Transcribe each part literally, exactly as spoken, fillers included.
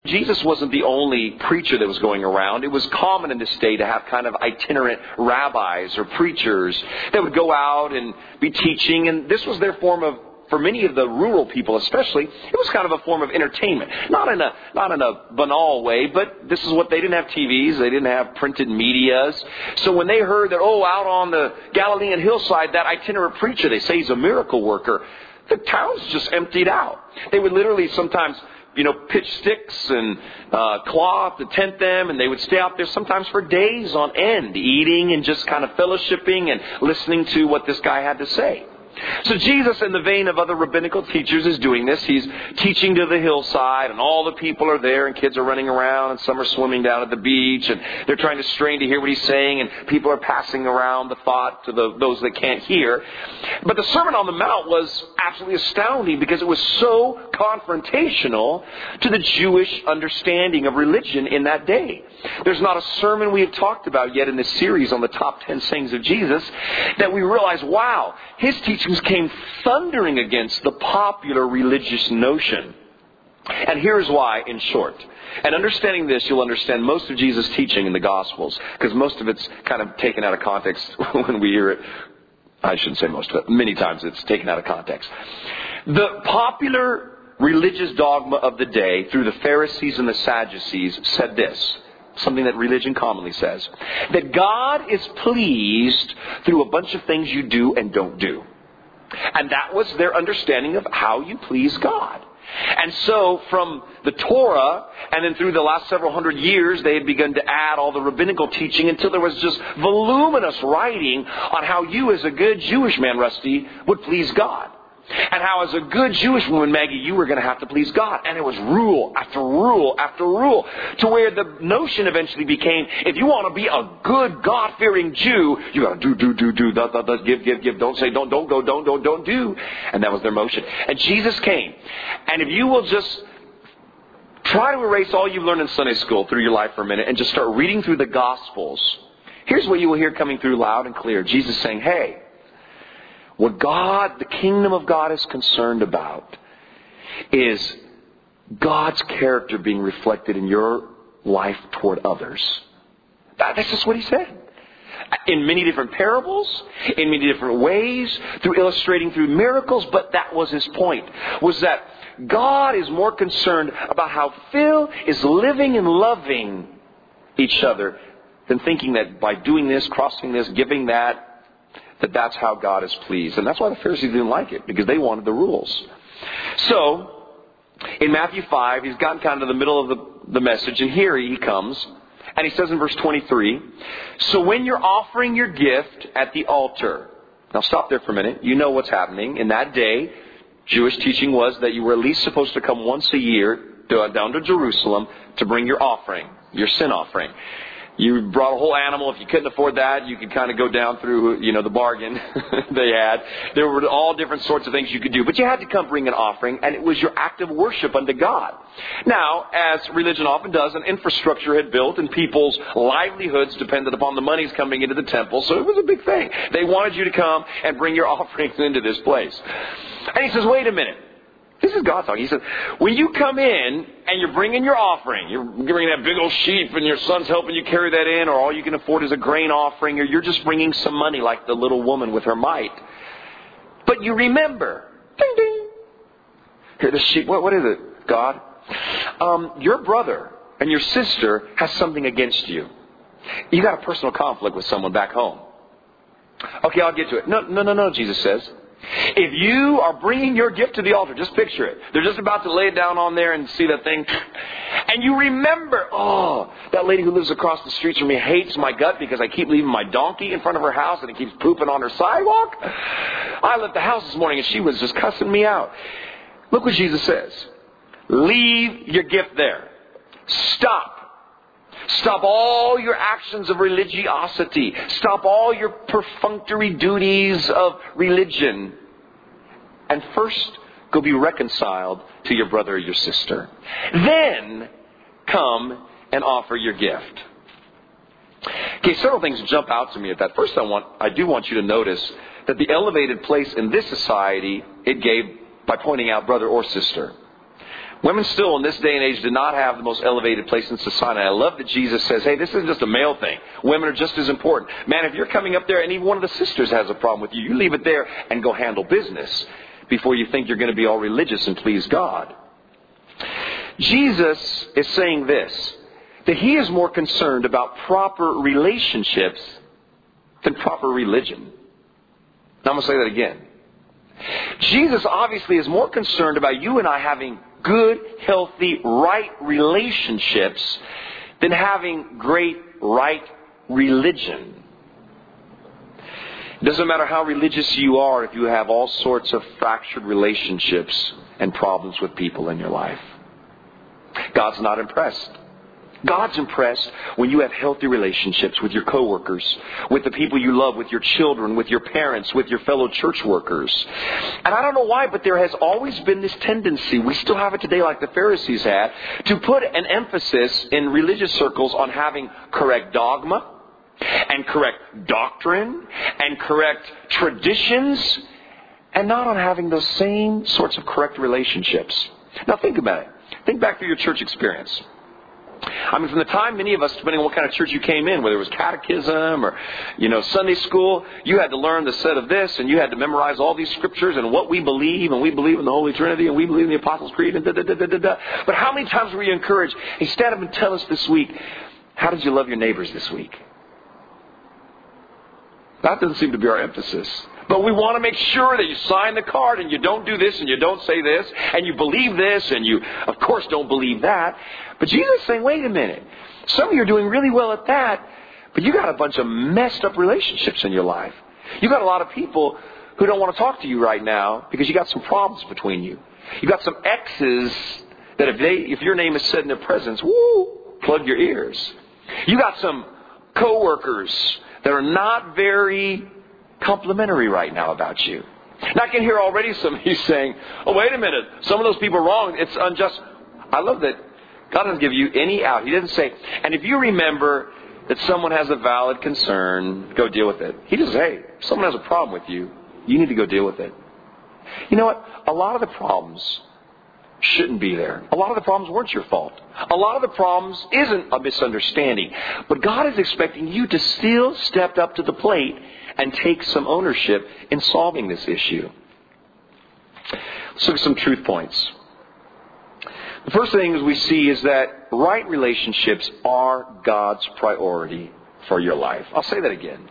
Jesus wasn't the only preacher that was going around. It was common in this day to have kind of itinerant rabbis or preachers that would go out and be teaching. And this was their form of, for many of the rural people especially, it was kind of a form of entertainment. Not in a not in a banal way, but this is what they didn't have T Vs. They didn't have printed medias. So when they heard that, oh, out on the Galilean hillside, that itinerant preacher, they say he's a miracle worker, the towns just emptied out. They would literally sometimes, you know, pitch sticks and uh, cloth to tent them, and they would stay out there sometimes for days on end, eating and just kind of fellowshipping and listening to what this guy had to say. So Jesus, in the vein of other rabbinical teachers, is doing this. He's teaching to the hillside, and all the people are there, and kids are running around, and some are swimming down at the beach, and they're trying to strain to hear what he's saying, and people are passing around the thought to the, those that can't hear. But the Sermon on the Mount was absolutely astounding because it was so confrontational to the Jewish understanding of religion in that day. There's not a sermon we have talked about yet in this series on the top ten sayings of Jesus that we realize, wow, his teachings came thundering against the popular religious notion. And here's why, in short. And understanding this, you'll understand most of Jesus' teaching in the Gospels, because most of it's kind of taken out of context when we hear it. I shouldn't say most of it. Many times it's taken out of context. The popular religious dogma of the day through the Pharisees and the Sadducees said this. Something that religion commonly says. That God is pleased through a bunch of things you do and don't do. And that was their understanding of how you please God. And so from the Torah and then through the last several hundred years, they had begun to add all the rabbinical teaching until there was just voluminous writing on how you as a good Jewish man, Rusty, would please God. And how as a good Jewish woman, Maggie, you were going to have to please God. And it was rule after rule after rule. To where the notion eventually became, if you want to be a good God-fearing Jew, you got to do, do, do, do, da, da, da, give, give, give. Don't say, don't, don't go, don't, don't, don't do. And that was their motion. And Jesus came. And if you will just try to erase all you've learned in Sunday school through your life for a minute and just start reading through the Gospels, here's what you will hear coming through loud and clear. Jesus saying, hey, what God, the kingdom of God is concerned about is God's character being reflected in your life toward others. That's just what he said. In many different parables, in many different ways, through illustrating through miracles, but that was his point, was that God is more concerned about how Phil is living and loving each other than thinking that by doing this, crossing this, giving that, that that's how God is pleased. And that's why the Pharisees didn't like it, because they wanted the rules. So, in Matthew five, he's gotten kind of to the middle of the, the message, and here he comes, and he says in verse twenty-three, so when you're offering your gift at the altar, now stop there for a minute, you know what's happening. In that day, Jewish teaching was that you were at least supposed to come once a year to, down to Jerusalem to bring your offering, your sin offering. You brought a whole animal. If you couldn't afford that, you could kind of go down through, you know, the bargain they had. There were all different sorts of things you could do. But you had to come bring an offering, and it was your act of worship unto God. Now, as religion often does, an infrastructure had built, and people's livelihoods depended upon the monies coming into the temple. So it was a big thing. They wanted you to come and bring your offerings into this place. And he says, wait a minute. This is God talking. He says, when you come in and you're bringing your offering, you're bringing that big old sheep and your son's helping you carry that in, or all you can afford is a grain offering, or you're just bringing some money like the little woman with her mite. But you remember, ding, ding. Here, the sheep, what, what is it, God? Um, your brother and your sister has something against you. You got a personal conflict with someone back home. Okay, I'll get to it. No, no, no, no, Jesus says. If you are bringing your gift to the altar, just picture it. They're just about to lay it down on there and see that thing. And you remember, oh, that lady who lives across the street from me hates my gut because I keep leaving my donkey in front of her house and it keeps pooping on her sidewalk. I left the house this morning and she was just cussing me out. Look what Jesus says. Leave your gift there. Stop. Stop all your actions of religiosity. Stop all your perfunctory duties of religion. And first, go be reconciled to your brother or your sister. Then, come and offer your gift. Okay, several things jump out to me at that. First, I want, I do want you to notice that the elevated place in this society it gave by pointing out brother or sister. Women still in this day and age do not have the most elevated place in society. I love that Jesus says, hey, this isn't just a male thing. Women are just as important. Man, if you're coming up there and even one of the sisters has a problem with you, you leave it there and go handle business before you think you're going to be all religious and please God. Jesus is saying this, that He is more concerned about proper relationships than proper religion. Now I'm going to say that again. Jesus obviously is more concerned about you and I having good, healthy, right relationships than having great, right religion. It doesn't matter how religious you are if you have all sorts of fractured relationships and problems with people in your life. God's not impressed. God's impressed when you have healthy relationships with your coworkers, with the people you love, with your children, with your parents, with your fellow church workers. And I don't know why, but there has always been this tendency, we still have it today like the Pharisees had, to put an emphasis in religious circles on having correct dogma and correct doctrine and correct traditions, and not on having those same sorts of correct relationships. Now think about it. Think back to your church experience. I mean, from the time many of us, depending on what kind of church you came in, whether it was catechism or, you know, Sunday school, you had to learn the set of this, and you had to memorize all these scriptures and what we believe, and we believe in the Holy Trinity, and we believe in the Apostles' Creed, and da da da da da da. But how many times were you encouraged, hey, stand up and tell us this week, how did you love your neighbors this week? That doesn't seem to be our emphasis. But we want to make sure that you sign the card and you don't do this and you don't say this and you believe this and you, of course, don't believe that. But Jesus is saying, wait a minute. Some of you are doing really well at that, but you got a bunch of messed up relationships in your life. You got a lot of people who don't want to talk to you right now because you got some problems between you. You got some exes that if they, if your name is said in their presence, woo, plug your ears. You got some coworkers that are not very complimentary right now about you. Now I can hear already some of you saying, oh, wait a minute, some of those people are wrong. It's unjust. I love that God doesn't give you any out. He doesn't say, and if you remember that someone has a valid concern, go deal with it. He just says, hey, if someone has a problem with you, you need to go deal with it. You know what? A lot of the problems shouldn't be there. A lot of the problems weren't your fault. A lot of the problems isn't a misunderstanding. But God is expecting you to still step up to the plate and take some ownership in solving this issue. Let's look at some truth points. The first thing is we see is that right relationships are God's priority for your life. I'll say that again.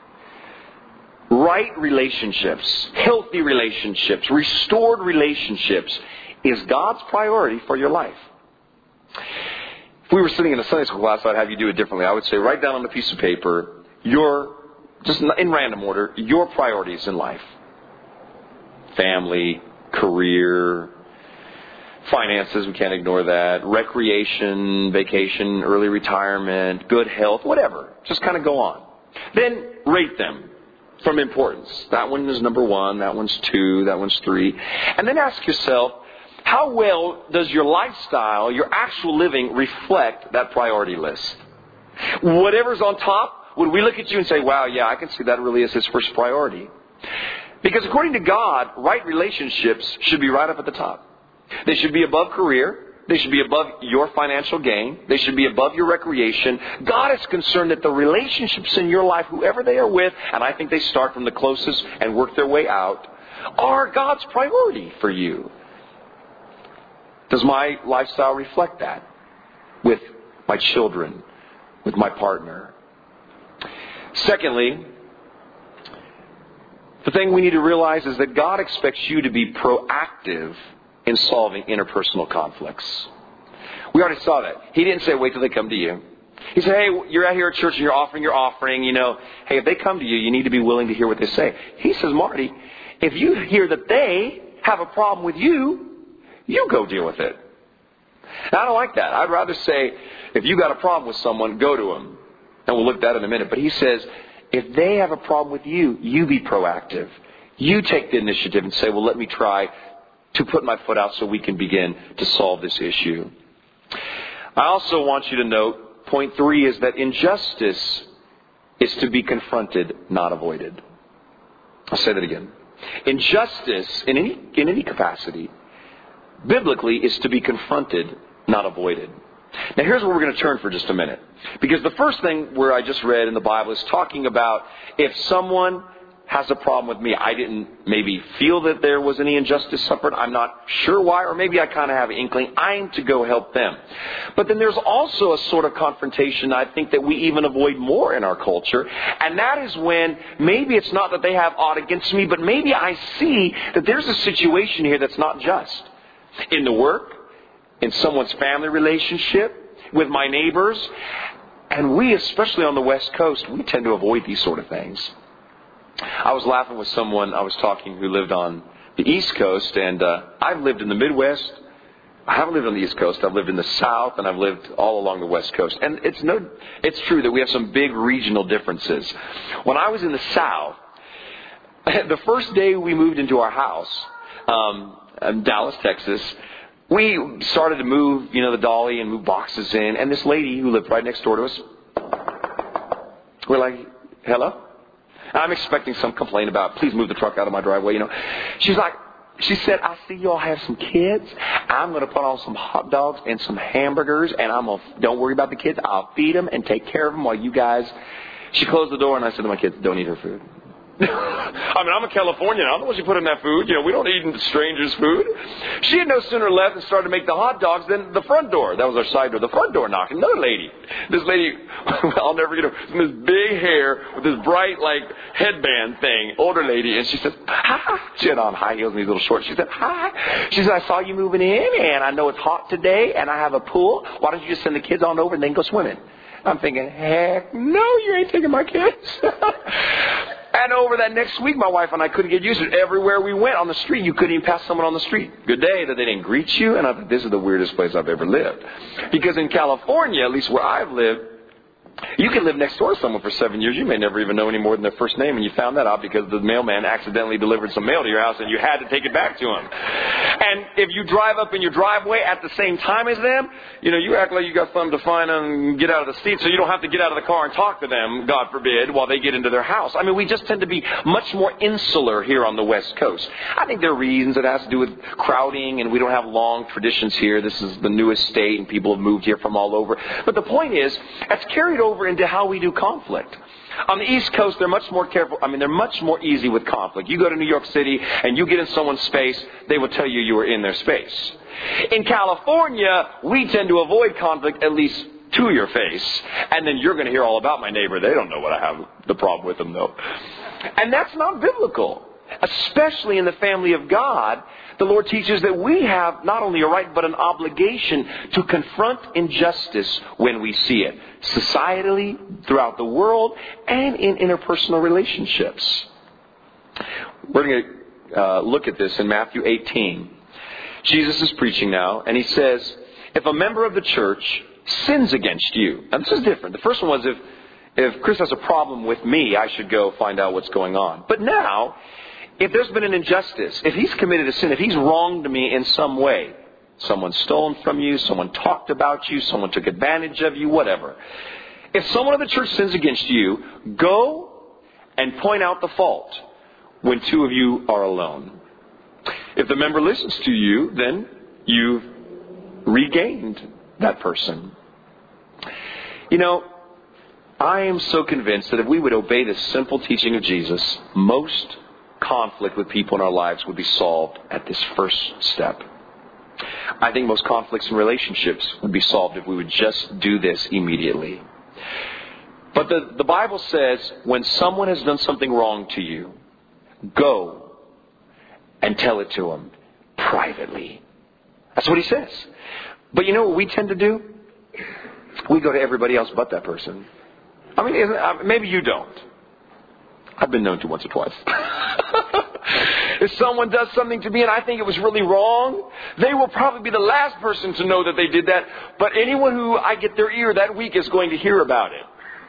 Right relationships, healthy relationships, restored relationships is God's priority for your life. If we were sitting in a Sunday school class, I'd have you do it differently. I would say, write down on a piece of paper your, just in random order, your priorities in life. Family, career, finances, we can't ignore that. Recreation, vacation, early retirement, good health, whatever. Just kind of go on. Then rate them from importance. That one is number one, that one's two, that one's three. And then ask yourself, how well does your lifestyle, your actual living, reflect that priority list? Whatever's on top, would we look at you and say, wow, yeah, I can see that really is his first priority? Because according to God, right relationships should be right up at the top. They should be above career. They should be above your financial gain. They should be above your recreation. God is concerned that the relationships in your life, whoever they are with, and I think they start from the closest and work their way out, are God's priority for you. Does my lifestyle reflect that? With my children, with my partner. Secondly, the thing we need to realize is that God expects you to be proactive in solving interpersonal conflicts. We already saw that. He didn't say wait till they come to you. He said, hey, you're out here at church and you're offering your offering, you know. Hey, if they come to you, you need to be willing to hear what they say. He says, Marty, if you hear that they have a problem with you, you go deal with it. Now, I don't like that. I'd rather say, if you got a problem with someone, go to them. And we'll look at that in a minute. But he says, if they have a problem with you, you be proactive. You take the initiative and say, well, let me try to put my foot out so we can begin to solve this issue. I also want you to note, point three is that injustice is to be confronted, not avoided. I'll say that again. Injustice in any, in any capacity, biblically is to be confronted, not avoided. Now here's where we're going to turn for just a minute. Because the first thing where I just read in the Bible is talking about if someone has a problem with me. I didn't maybe feel that there was any injustice suffered. I'm not sure why, or maybe I kind of have an inkling. I'm to go help them. But then there's also a sort of confrontation I think that we even avoid more in our culture. And that is when maybe it's not that they have aught against me, but maybe I see that there's a situation here that's not just. In the work, in someone's family relationship, with my neighbors. And we, especially on the West Coast, we tend to avoid these sort of things. I was laughing with someone I was talking who lived on the East Coast, and uh, I've lived in the Midwest. I haven't lived on the East Coast. I've lived in the South, and I've lived all along the West Coast. And it's no, it's true that we have some big regional differences. When I was in the South, the first day we moved into our house, um, in Dallas, Texas, we started to move, you know, the dolly and move boxes in, and this lady who lived right next door to us, we're like, hello? I'm expecting some complaint about, please move the truck out of my driveway, you know. She's like, she said, I see y'all have some kids. I'm going to put on some hot dogs and some hamburgers, and I'm going to, don't worry about the kids. I'll feed them and take care of them while you guys. She closed the door, and I said to my kids, don't eat her food. I mean, I'm a Californian. I'm the one who put in that food. You know, we don't eat strangers' food. She had no sooner left and started to make the hot dogs than the front door. That was our side door. The front door knocked. Another lady. This lady, I'll never forget her. This big hair with this bright, like, headband thing. Older lady. And she said, hi. She had on high heels and these little shorts. She said, hi. She said, I saw you moving in, and I know it's hot today, and I have a pool. Why don't you just send the kids on over and then go swimming? I'm thinking, heck no, you ain't taking my kids. And over that next week, my wife and I couldn't get used to it. Everywhere we went on the street, you couldn't even pass someone on the street. Good day, that they didn't greet you. And I thought, this is the weirdest place I've ever lived. Because in California, at least where I've lived, you can live next door to someone for seven years. You may never even know any more than their first name. And you found that out because the mailman accidentally delivered some mail to your house and you had to take it back to him. And if you drive up in your driveway at the same time as them, you know, you act like you got something to find and get out of the seat so you don't have to get out of the car and talk to them, God forbid, while they get into their house. I mean, we just tend to be much more insular here on the West Coast. I think there are reasons. It has to do with crowding, and we don't have long traditions here. This is the newest state, and people have moved here from all over. But the point is, it's carried over into how we do conflict. On the East Coast, they're much more careful. I mean, they're much more easy with conflict. You go to New York City and you get in someone's space, they will tell you you were in their space. In California, we tend to avoid conflict at least to your face. And then you're going to hear all about my neighbor. They don't know what I have the problem with them, though. And that's not biblical. Especially in the family of God, the Lord teaches that we have not only a right but an obligation to confront injustice when we see it, societally, throughout the world, and in interpersonal relationships. We're going to uh, look at this in Matthew eighteen. Jesus is preaching now, and he says, if a member of the church sins against you, and this is different. The first one was if, if Chris has a problem with me, I should go find out what's going on. But now, if there's been an injustice, if he's committed a sin, if he's wronged me in some way, someone's stolen from you, someone talked about you, someone took advantage of you, whatever. If someone of the church sins against you, go and point out the fault when two of you are alone. If the member listens to you, then you've regained that person. You know, I am so convinced that if we would obey this simple teaching of Jesus, most conflict with people in our lives would be solved at this first step. I think most conflicts in relationships would be solved if we would just do this immediately. But the, the Bible says when someone has done something wrong to you, go and tell it to them privately. That's what he says. But you know what we tend to do? We go to everybody else but that person. I mean, isn't, maybe you don't. I've been known to once or twice. If someone does something to me and I think it was really wrong, they will probably be the last person to know that they did that. But anyone who I get their ear that week is going to hear about it.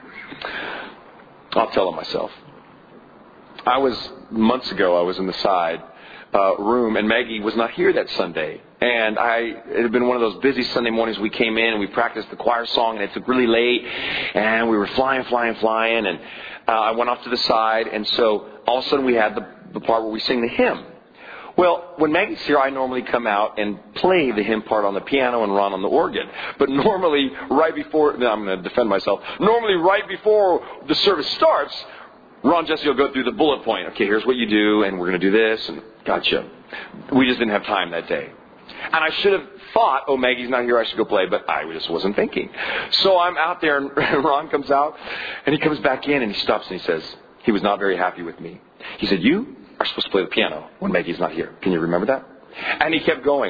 I'll tell them myself. I was, months ago, I was in the side uh, room and Maggie was not here that Sunday. And I, it had been one of those busy Sunday mornings. We came in and we practiced the choir song and it took really late. And we were flying, flying, flying. And uh, I went off to the side. And so all of a sudden we had the, the part where we sing the hymn. Well, when Maggie's here, I normally come out and play the hymn part on the piano and Ron on the organ. But normally, right before, no, I'm going to defend myself. Normally, right before the service starts, Ron Jesse will go through the bullet point. Okay, here's what you do, and we're going to do this, and gotcha. We just didn't have time that day. And I should have thought, oh, Maggie's not here, I should go play, but I just wasn't thinking. So I'm out there, and Ron comes out, and he comes back in, and he stops, and he says, he was not very happy with me. He said, you are supposed to play the piano when Maggie's not here. Can you remember that? And he kept going.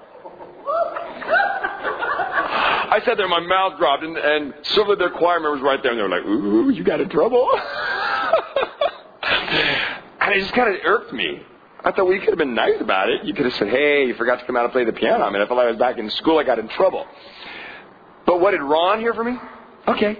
I sat there, my mouth dropped, and, and several of their choir members right there, and they were like, ooh, you got in trouble? And it just kind of irked me. I thought, well, you could have been nice about it. You could have said, hey, you forgot to come out and play the piano. I mean, I felt like I was back in school. I got in trouble. But what did Ron hear from me? Okay.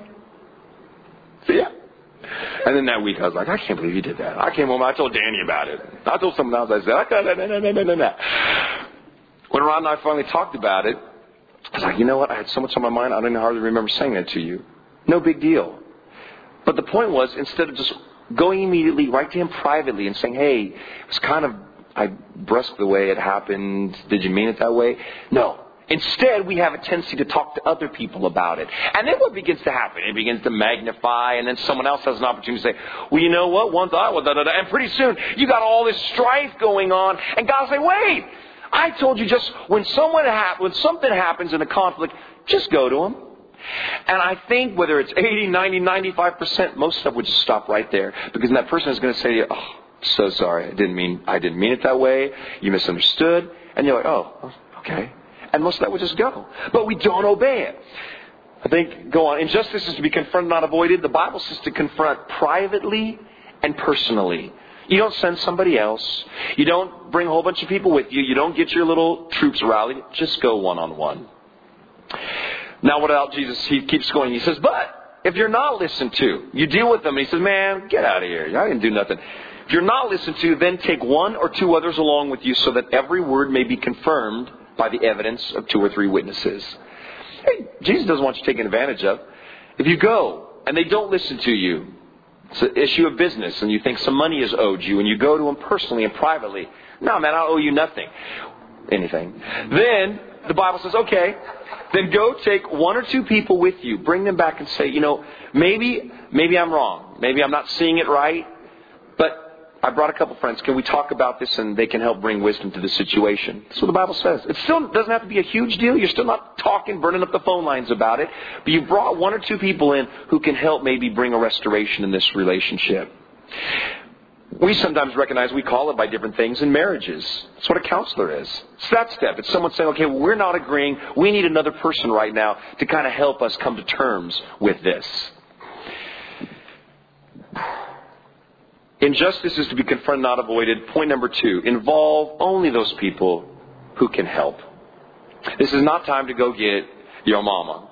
See ya. And then that week, I was like, I can't believe you did that. I came home, I told Danny about it. I told someone else, I said, I got that. When Ron and I finally talked about it, I was like, you know what? I had so much on my mind, I don't even hardly remember saying that to you. No big deal. But the point was, instead of just going immediately right to him privately and saying, hey, it was kind of, I brusque the way it happened. Did you mean it that way? No. Instead, we have a tendency to talk to other people about it. And then what begins to happen? It begins to magnify, and then someone else has an opportunity to say, well, you know what? One thought, well, da, da, da. And pretty soon, you got all this strife going on, and God will say, wait, I told you just when someone ha- when something happens in a conflict, just go to them. And I think whether it's eighty, ninety, ninety-five percent, most stuff would just stop right there. Because that person is going to say to you, oh, so sorry, I didn't mean I didn't mean it that way. You misunderstood. And you're like, oh, okay. And most of that would just go. But we don't obey it. I think, go on. Injustice is to be confronted, not avoided. The Bible says to confront privately and personally. You don't send somebody else. You don't bring a whole bunch of people with you. You don't get your little troops rallied. Just go one-on-one. Now what about Jesus? He keeps going. He says, but if you're not listened to, you deal with them. And he says, man, get out of here. I didn't do nothing. If you're not listened to, then take one or two others along with you so that every word may be confirmed by the evidence of two or three witnesses. Hey, Jesus doesn't want you taken advantage of. If you go and they don't listen to you, it's an issue of business and you think some money is owed you and you go to them personally and privately, no, man, I owe you nothing. Anything. Then the Bible says, okay, then go take one or two people with you. Bring them back and say, you know, maybe, maybe I'm wrong. Maybe I'm not seeing it right. But I brought a couple friends. Can we talk about this and they can help bring wisdom to the situation? That's what the Bible says. It still doesn't have to be a huge deal. You're still not talking, burning up the phone lines about it. But you brought one or two people in who can help maybe bring a restoration in this relationship. We sometimes recognize we call it by different things in marriages. That's what a counselor is. It's that step. It's someone saying, okay, well, we're not agreeing. We need another person right now to kind of help us come to terms with this. Injustice is to be confronted, not avoided. Point number two, involve only those people who can help. This is not time to go get your mama.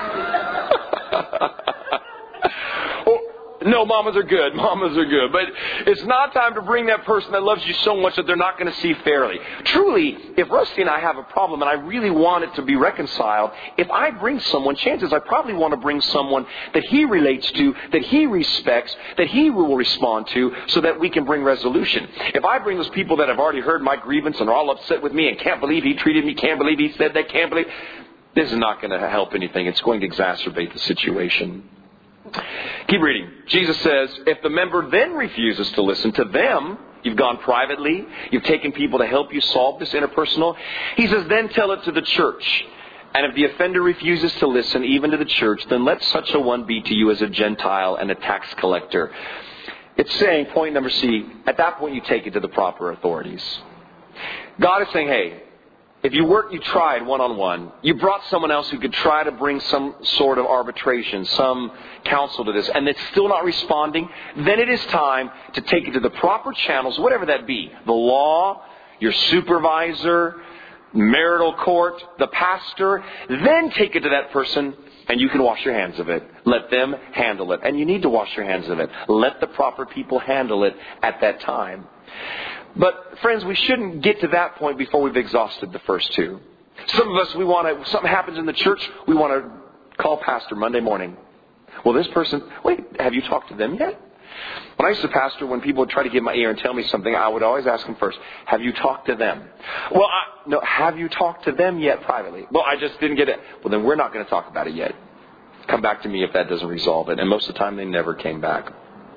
No, mamas are good. Mamas are good. But it's not time to bring that person that loves you so much that they're not going to see fairly. Truly, if Rusty and I have a problem and I really want it to be reconciled, if I bring someone, chances I probably want to bring someone that he relates to, that he respects, that he will respond to, so that we can bring resolution. If I bring those people that have already heard my grievance and are all upset with me and can't believe he treated me, can't believe he said that, can't believe... This is not going to help anything. It's going to exacerbate the situation. Keep reading. Jesus says, if the member then refuses to listen to them, you've gone privately, you've taken people to help you solve this interpersonal. He says, then tell it to the church. And if the offender refuses to listen even to the church, then let such a one be to you as a Gentile and a tax collector. It's saying, point number C, at that point you take it to the proper authorities. God is saying, hey, if you work, you tried one-on-one, you brought someone else who could try to bring some sort of arbitration, some counsel to this, and it's still not responding, then it is time to take it to the proper channels, whatever that be. The law, your supervisor, marital court, the pastor. Then take it to that person and you can wash your hands of it. Let them handle it. And you need to wash your hands of it. Let the proper people handle it at that time. But, friends, we shouldn't get to that point before we've exhausted the first two. Some of us, we want to, something happens in the church, we want to call pastor Monday morning. Well, this person, wait, have you talked to them yet? When I used to pastor, when people would try to get my ear and tell me something, I would always ask them first, have you talked to them? Well, I, no, have you talked to them yet privately? Well, I just didn't get it. Well, then we're not going to talk about it yet. Come back to me if that doesn't resolve it. And most of the time, they never came back.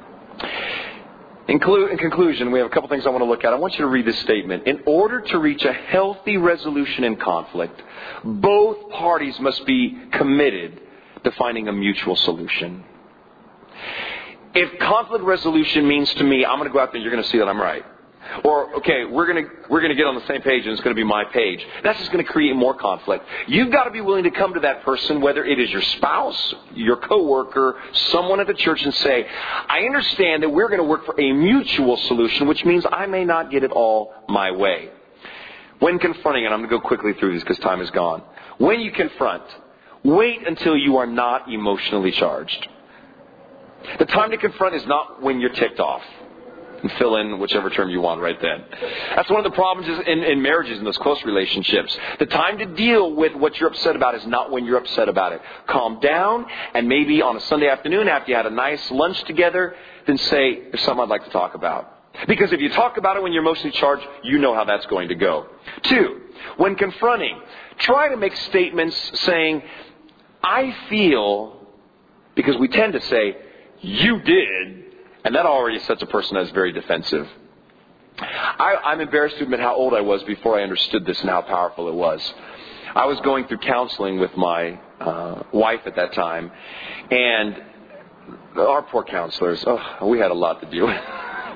In, clu- in conclusion, we have a couple things I want to look at. I want you to read this statement. In order to reach a healthy resolution in conflict, both parties must be committed to finding a mutual solution. If conflict resolution means to me, I'm going to go out there and you're going to see that I'm right. Or, okay, we're going to we're going to get on the same page and it's going to be my page. That's just going to create more conflict. You've got to be willing to come to that person, whether it is your spouse, your coworker, someone at the church, and say, I understand that we're going to work for a mutual solution, which means I may not get it all my way. When confronting, and I'm going to go quickly through these because time is gone. When you confront, wait until you are not emotionally charged. The time to confront is not when you're ticked off. And fill in whichever term you want right then. That's one of the problems in, in marriages and those close relationships. The time to deal with what you're upset about is not when you're upset about it. Calm down, and maybe on a Sunday afternoon after you had a nice lunch together, then say, there's something I'd like to talk about. Because if you talk about it when you're emotionally charged, you know how that's going to go. Two, when confronting, try to make statements saying, I feel, because we tend to say, you did, and that already sets a person as very defensive. I, I'm embarrassed to admit how old I was before I understood this and how powerful it was. I was going through counseling with my uh, wife at that time, and our poor counselors, oh, we had a lot to deal with.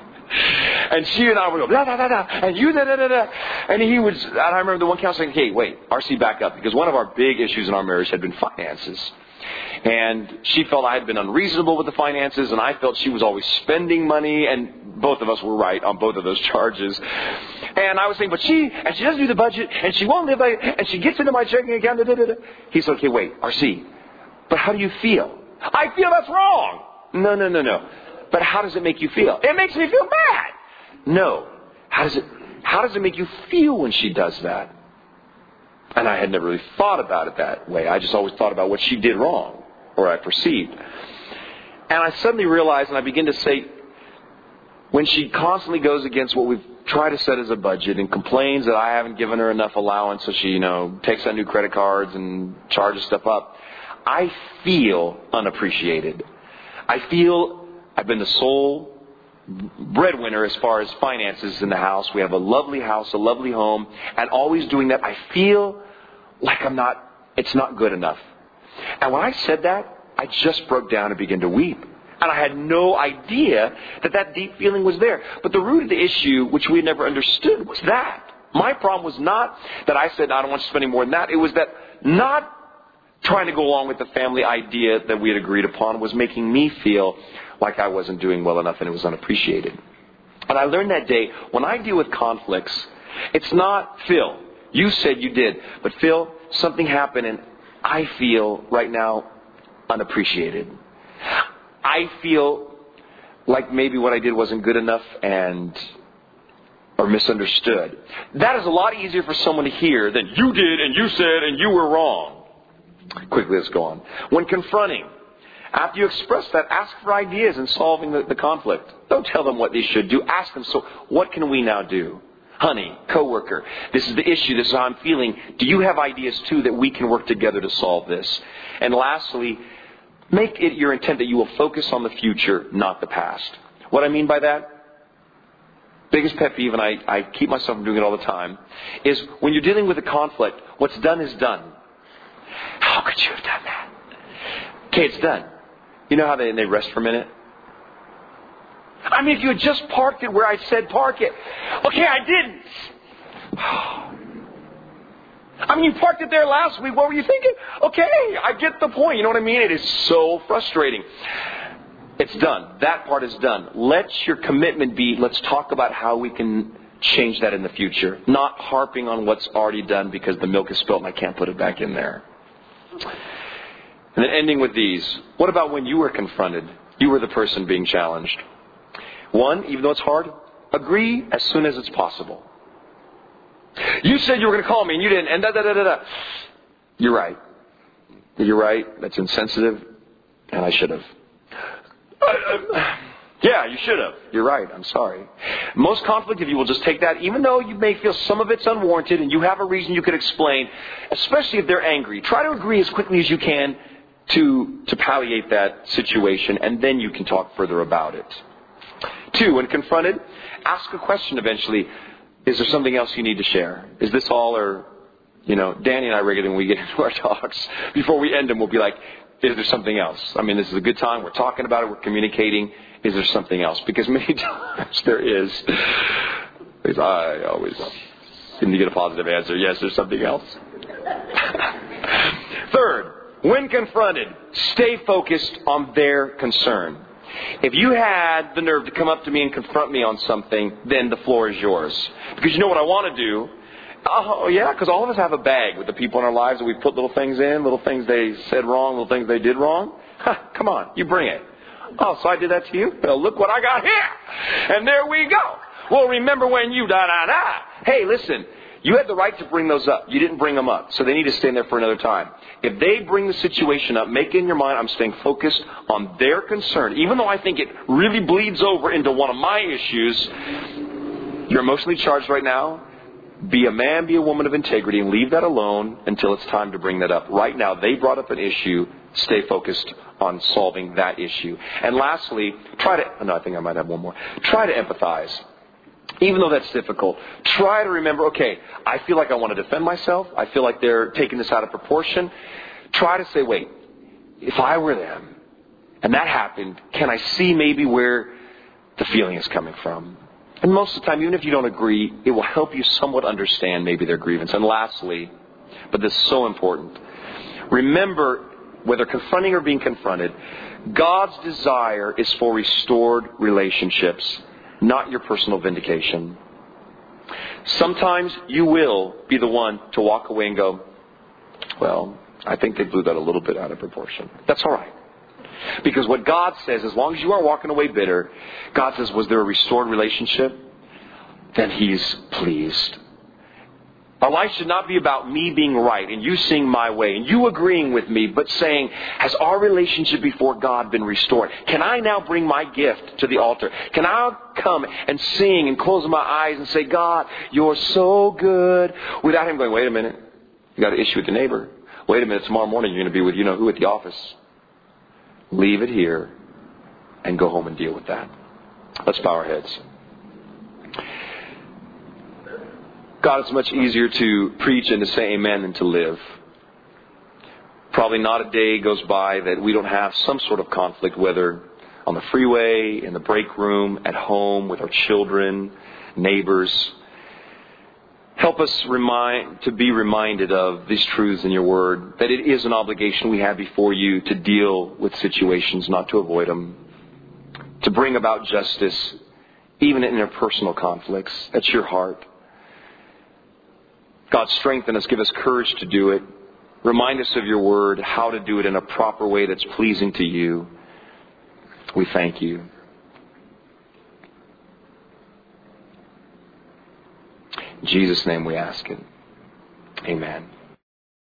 And she and I would go, da, da, da, da, and you, da, da, da, da. And he would, and I remember the one counselor saying, hey, wait, R C, back up. Because one of our big issues in our marriage had been finances. And she felt I had been unreasonable with the finances, and I felt she was always spending money, and both of us were right on both of those charges. And I was saying, but she, and she doesn't do the budget, and she won't live by it, and she gets into my checking account, da, da, da, da. He said, okay, wait, R C, but how do you feel? I feel that's wrong. No, no, no, no. But how does it make you feel? It makes me feel bad. No. How does it, how does it make you feel when she does that? And I had never really thought about it that way. I just always thought about what she did wrong, or I perceived. And I suddenly realized, and I begin to say, when she constantly goes against what we've tried to set as a budget and complains that I haven't given her enough allowance, so she, you know, takes out new credit cards and charges stuff up, I feel unappreciated. I feel I've been the sole breadwinner as far as finances in the house. We have a lovely house, a lovely home, and always doing that, I feel like I'm not, it's not good enough. And when I said that, I just broke down and began to weep. And I had no idea that that deep feeling was there. But the root of the issue, which we had never understood, was that. My problem was not that I said, I don't want you spending more than that. It was that not trying to go along with the family idea that we had agreed upon was making me feel like I wasn't doing well enough and it was unappreciated. And I learned that day, when I deal with conflicts, it's not, Phil, you said you did, but Phil, something happened and I feel right now unappreciated. I feel like maybe what I did wasn't good enough and or misunderstood. That is a lot easier for someone to hear than you did and you said and you were wrong. Quickly, let's go on. When confronting, after you express that, ask for ideas in solving the, the conflict. Don't tell them what they should do. Ask them, so what can we now do? Honey, coworker, this is the issue. This is how I'm feeling. Do you have ideas too that we can work together to solve this? And lastly, make it your intent that you will focus on the future, not the past. What I mean by that? Biggest pet peeve, and I, I keep myself from doing it all the time, is when you're dealing with a conflict, what's done is done. How could you have done that? Okay, it's done. You know how they, they rest for a minute? I mean, if you had just parked it where I said park it. Okay, I didn't. I mean, you parked it there last week. What were you thinking? Okay, I get the point. You know what I mean? It is so frustrating. It's done. That part is done. Let your commitment be, let's talk about how we can change that in the future. Not harping on what's already done because the milk is spilled and I can't put it back in there. And then ending with these. What about when you were confronted? You were the person being challenged. One, even though it's hard, agree as soon as it's possible. You said you were going to call me and you didn't. And da da da da da. You're right. You're right. That's insensitive. And I should have. Yeah, you should have. You're right. I'm sorry. Most conflict, if you will just take that, even though you may feel some of it's unwarranted and you have a reason you could explain, especially if they're angry, try to agree as quickly as you can to, to palliate that situation, and then you can talk further about it. Two, when confronted, ask a question eventually. Is there something else you need to share? Is this all, or, you know, Danny and I regularly, when we get into our talks, before we end them, we'll be like, is there something else? I mean, this is a good time. We're talking about it. We're communicating. Is there something else? Because many times there is. Because I always seem to get a positive answer. Yes, there's something else. Third, when confronted, stay focused on their concern. If you had the nerve to come up to me and confront me on something, then the floor is yours. Because you know what I want to do? Oh, yeah, because all of us have a bag with the people in our lives that we put little things in, little things they said wrong, little things they did wrong. Ha, come on, you bring it. Oh, so I did that to you? Well, look what I got here. And there we go. Well, remember when you da-da-da. Hey, listen, you had the right to bring those up. You didn't bring them up. So they need to stay in there for another time. If they bring the situation up, make in your mind, I'm staying focused on their concern. Even though I think it really bleeds over into one of my issues, you're emotionally charged right now. Be a man, be a woman of integrity, and leave that alone until it's time to bring that up. Right now, they brought up an issue. Stay focused on solving that issue. And lastly, try to, no, I think I might have one more. Try to empathize. Even though that's difficult, try to remember, okay, I feel like I want to defend myself. I feel like they're taking this out of proportion. Try to say, wait, if I were them and that happened, can I see maybe where the feeling is coming from? And most of the time, even if you don't agree, it will help you somewhat understand maybe their grievance. And lastly, but this is so important, remember, whether confronting or being confronted, God's desire is for restored relationships, not your personal vindication. Sometimes you will be the one to walk away and go, well, I think they blew that a little bit out of proportion. That's all right. Because what God says, as long as you aren't walking away bitter, God says, was there a restored relationship? Then He's pleased. Our life should not be about me being right and you seeing my way and you agreeing with me, but saying, has our relationship before God been restored? Can I now bring my gift to the altar? Can I come and sing and close my eyes and say, God, you're so good, without Him going, wait a minute, you got an issue with the neighbor. Wait a minute, tomorrow morning you're going to be with you know who at the office. Leave it here and go home and deal with that. Let's bow our heads. God, it's much easier to preach and to say amen than to live. Probably not a day goes by that we don't have some sort of conflict, whether on the freeway, in the break room, at home, with our children, neighbors. Help us remind to be reminded of these truths in your word, that it is an obligation we have before you to deal with situations, not to avoid them, to bring about justice, even in interpersonal conflicts. That's your heart. God, strengthen us, give us courage to do it. Remind us of your word, how to do it in a proper way that's pleasing to you. We thank you. In Jesus' name we ask it. Amen.